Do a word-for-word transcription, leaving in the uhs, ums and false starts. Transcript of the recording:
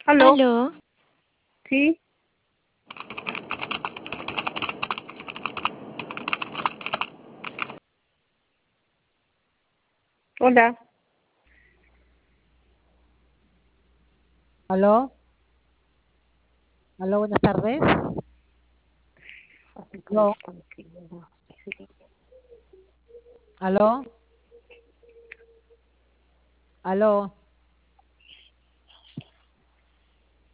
¿Aló? Aló, ¿Sí? Hola. Aló, aló, buenas tardes. Aló, aló, aló.